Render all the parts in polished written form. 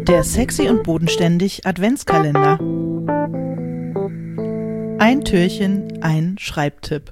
Der sexy und bodenständig Adventskalender. Ein Türchen, ein Schreibtipp.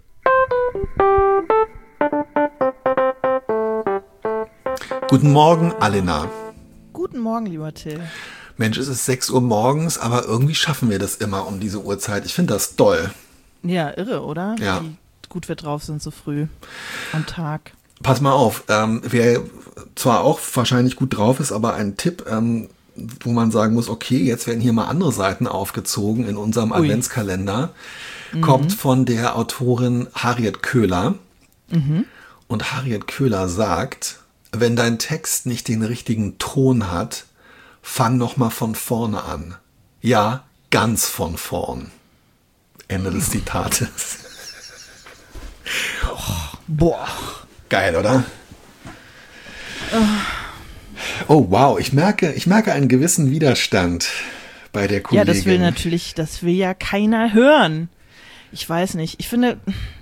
Guten Morgen, Alena. Guten Morgen, lieber Till. Mensch, es ist 6 Uhr morgens, aber irgendwie schaffen wir das immer um diese Uhrzeit. Ich finde das toll. Ja, irre, oder? Ja. Wie gut wir drauf sind so früh am Tag. Pass mal auf, wer zwar auch wahrscheinlich gut drauf ist, aber ein Tipp, wo man sagen muss, okay, jetzt werden hier mal andere Seiten aufgezogen in unserem Adventskalender, kommt von der Autorin Harriet Köhler. Und Harriet Köhler sagt, wenn dein Text nicht den richtigen Ton hat, fang noch mal von vorne an. Ja, ganz von vorn. Ende des Zitates. Boah. Geil, oder? Oh, wow. Ich merke einen gewissen Widerstand bei der Kollegin. Ja, das will ja keiner hören. Ich weiß nicht. Ich finde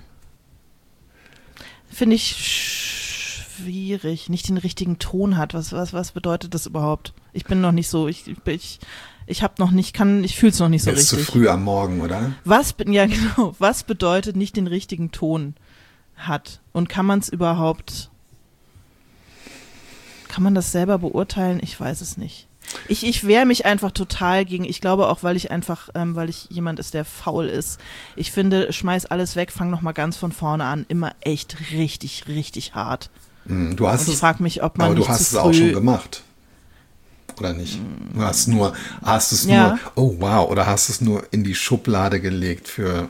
ich schwierig. Nicht den richtigen Ton hat. Was bedeutet das überhaupt? Ich bin noch nicht so, ich fühle es noch nicht so Jetzt richtig. zu früh am Morgen, oder? Was bedeutet nicht den richtigen Ton hat? Und kann man das selber beurteilen? Ich weiß es nicht. Ich wehre mich einfach total gegen, ich glaube auch, weil ich jemand ist, der faul ist. Ich finde, schmeiß alles weg, fang nochmal ganz von vorne an. Immer echt richtig, richtig hart. Du hast Und ich frage mich, ob man aber nicht du hast zu es früh auch schon gemacht. Oder nicht? Du hast es Ja. nur, oh wow, oder hast es nur in die Schublade gelegt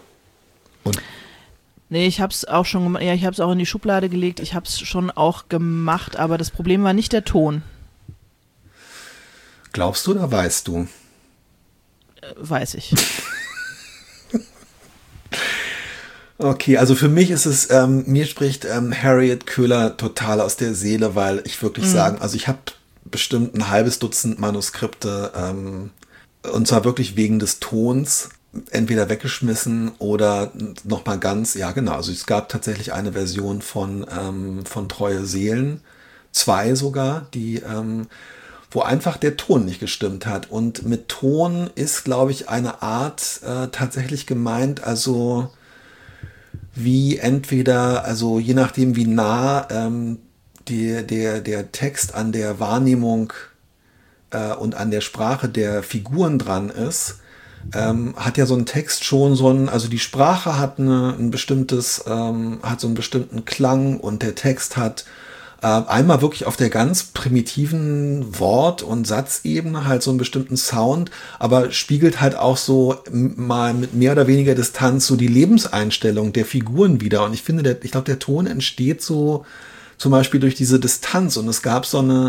Nee, ich hab's auch schon gemacht. Ja, ich hab's auch in die Schublade gelegt. Ich hab's schon auch gemacht, aber das Problem war nicht der Ton. Glaubst du oder weißt du? Weiß ich. Okay, also für mich ist es, mir spricht Harriet Köhler total aus der Seele, weil ich wirklich sagen, also ich habe bestimmt ein halbes Dutzend Manuskripte, und zwar wirklich wegen des Tons, entweder weggeschmissen oder nochmal ganz, ja genau, also es gab tatsächlich eine Version von Treue Seelen, 2 sogar, die, wo einfach der Ton nicht gestimmt hat. Und mit Ton ist, glaube ich, eine Art tatsächlich gemeint, also wie entweder, also je nachdem wie nah der Text an der Wahrnehmung und an der Sprache der Figuren dran ist, hat ja so ein Text schon also die Sprache hat ein bestimmtes, hat so einen bestimmten Klang und der Text hat einmal wirklich auf der ganz primitiven Wort- und Satzebene halt so einen bestimmten Sound, aber spiegelt halt auch so mal mit mehr oder weniger Distanz so die Lebenseinstellung der Figuren wieder. Und ich finde, ich glaube, der Ton entsteht so zum Beispiel durch diese Distanz. Und es gab zum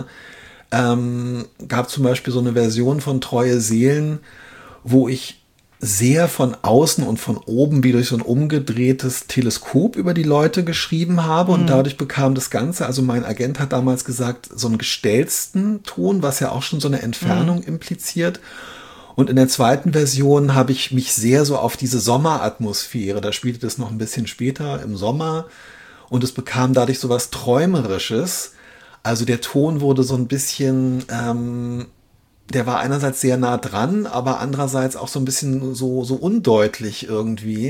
Beispiel so eine Version von Treue Seelen, wo ich sehr von außen und von oben wie durch so ein umgedrehtes Teleskop über die Leute geschrieben habe und dadurch bekam das Ganze, also mein Agent hat damals gesagt, so einen gestellten Ton, was ja auch schon so eine Entfernung impliziert. Und in der zweiten Version habe ich mich sehr so auf diese Sommeratmosphäre, da spielte das noch ein bisschen später im Sommer und es bekam dadurch so was Träumerisches. Also der Ton wurde so ein bisschen, der war einerseits sehr nah dran, aber andererseits auch so ein bisschen so undeutlich irgendwie.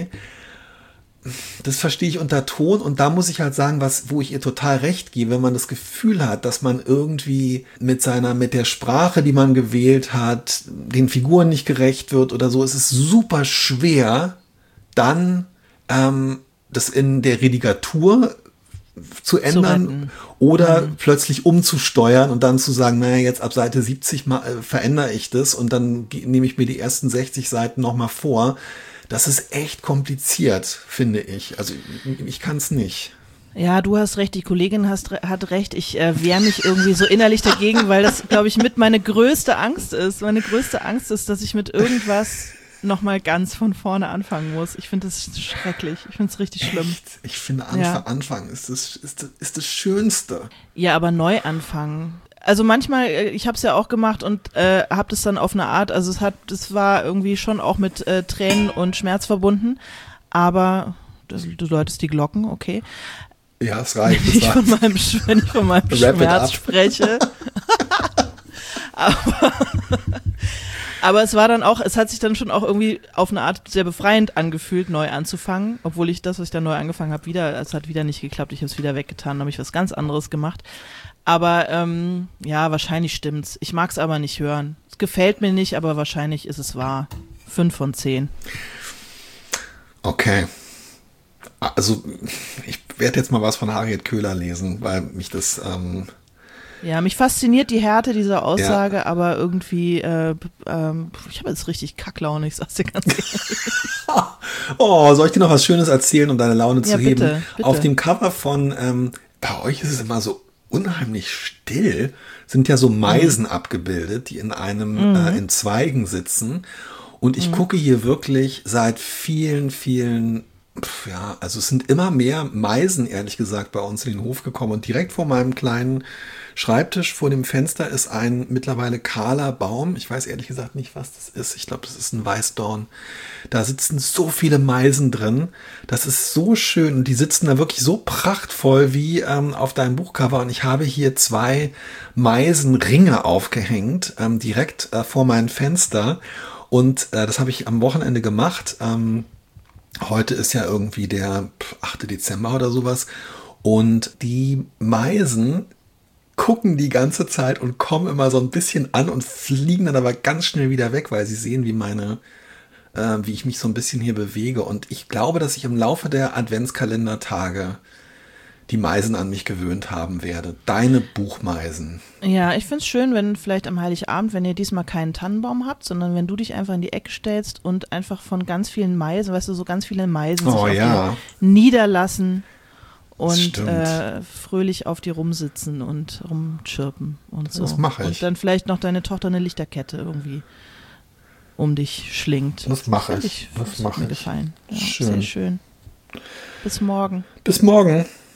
Das verstehe ich unter Ton und da muss ich halt sagen, wo ich ihr total recht gebe, wenn man das Gefühl hat, dass man irgendwie mit der Sprache, die man gewählt hat, den Figuren nicht gerecht wird oder so, es ist super schwer, dann das in der Redigatur zu ändern oder plötzlich umzusteuern und dann zu sagen, naja, jetzt ab Seite 70 verändere ich das und dann nehme ich mir die ersten 60 Seiten nochmal vor. Das ist echt kompliziert, finde ich. Also ich kann es nicht. Ja, du hast recht, die Kollegin hat recht. Ich wehre mich irgendwie so innerlich dagegen, weil das, glaube ich, mit meine größte Angst ist. Meine größte Angst ist, dass ich mit irgendwas nochmal ganz von vorne anfangen muss. Ich finde das schrecklich. Ich finde es richtig schlimm. Ich finde Anfang ist das Schönste. Ja, aber neu anfangen. Also manchmal, ich habe es ja auch gemacht und habe das dann auf eine Art, also das war irgendwie schon auch mit Tränen und Schmerz verbunden, aber du läutest die Glocken, okay. Ja, es reicht. Wenn ich von meinem Schmerz spreche. Aber es war dann auch, es hat sich dann schon auch irgendwie auf eine Art sehr befreiend angefühlt, neu anzufangen, obwohl ich das, was ich dann neu angefangen habe, es hat wieder nicht geklappt, ich habe es wieder weggetan, habe ich was ganz anderes gemacht. Aber ja, wahrscheinlich stimmt's. Ich mag's aber nicht hören. Es gefällt mir nicht, aber wahrscheinlich ist es wahr. 5 von 10. Okay. Also ich werde jetzt mal was von Harriet Köhler lesen, weil mich das... Ja, mich fasziniert die Härte dieser Aussage, aber irgendwie, ich habe jetzt richtig Kacklaune, ich sag's dir ganz ehrlich. Oh, soll ich dir noch was Schönes erzählen, um deine Laune zu heben? Bitte. Auf dem Cover von, bei euch ist es immer so unheimlich still, sind ja so Meisen abgebildet, die in in Zweigen sitzen. Und ich gucke hier wirklich seit vielen, vielen, also es sind immer mehr Meisen, ehrlich gesagt, bei uns in den Hof gekommen. Und direkt vor meinem kleinen Schreibtisch vor dem Fenster ist ein mittlerweile kahler Baum. Ich weiß ehrlich gesagt nicht, was das ist. Ich glaube, das ist ein Weißdorn. Da sitzen so viele Meisen drin. Das ist so schön. Und die sitzen da wirklich so prachtvoll wie auf deinem Buchcover. Und ich habe hier 2 Meisenringe aufgehängt, direkt vor meinem Fenster. Und das habe ich am Wochenende gemacht. Heute ist ja irgendwie der 8. Dezember oder sowas. Und die Meisen gucken die ganze Zeit und kommen immer so ein bisschen an und fliegen dann aber ganz schnell wieder weg, weil sie sehen, wie ich mich so ein bisschen hier bewege. Und ich glaube, dass ich im Laufe der Adventskalendertage die Meisen an mich gewöhnt haben werde. Deine Buchmeisen. Ja, ich find's schön, wenn vielleicht am Heiligabend, wenn ihr diesmal keinen Tannenbaum habt, sondern wenn du dich einfach in die Ecke stellst und einfach von ganz vielen Meisen, weißt du, so ganz viele Meisen sich auf dir niederlassen und fröhlich auf dir rumsitzen und rumchirpen und so. Das mache ich. Und dann vielleicht noch deine Tochter eine Lichterkette irgendwie um dich schlingt. Das mache ich. Das hat mir gefallen. Ja, schön. Sehr schön. Bis morgen. Bis morgen.